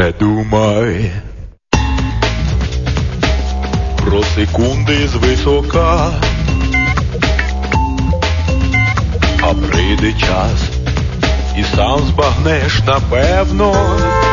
Не думай про секунди звисока, а прийде час і сам збагнеш напевно.